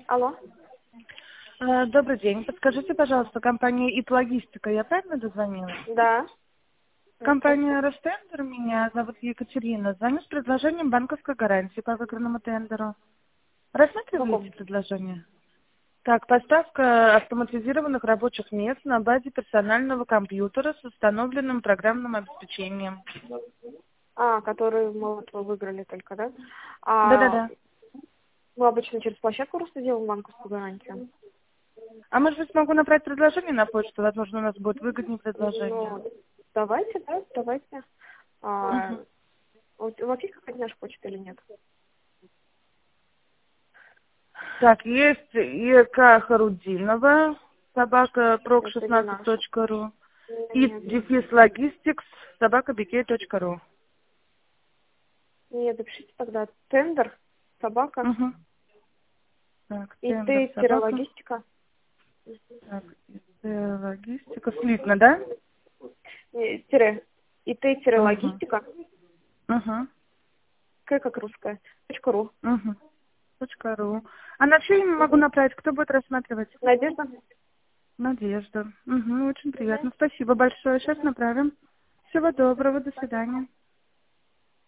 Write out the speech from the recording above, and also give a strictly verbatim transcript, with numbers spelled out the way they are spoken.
Алло. Э, Добрый день. Подскажите, пожалуйста, компания «Итлогистика», я правильно дозвонилась? Да. Компания «Ростендер», меня зовут Екатерина. Звоню с предложением банковской гарантии по выигранному тендеру. Рассматриваете Каком? предложение? Так, поставка автоматизированных рабочих мест на базе персонального компьютера с установленным программным обеспечением. А, который мы вот выиграли только, да? А Да-да-да. мы обычно через площадку просто делаем банковскую гарантию. А может быть, смогу направить предложение на почту? Возможно, у нас будет выгоднее предложение. Ну, давайте, да, давайте. А, Мгм. вот, у вас есть какая-то наша почта или нет? Так, есть ЕК Харудинова, собака прок Это не шестнадцать наша. точка ру и Нет, дефис логистикс, собака бикей точка ру. нет, запишите тогда тендер, собака, Угу. Так, и тендер, собака. ты-логистика, Так, э, логистика, слитно, да? э, тире, и Угу. ты-логистика, Угу. к как русская, точка ру. Угу. Точка ру. А на чей могу Угу. направить? Кто будет рассматривать? Надежда? Надежда. Угу, очень Мгм. приятно. Спасибо большое. Сейчас направим. Всего доброго. До свидания.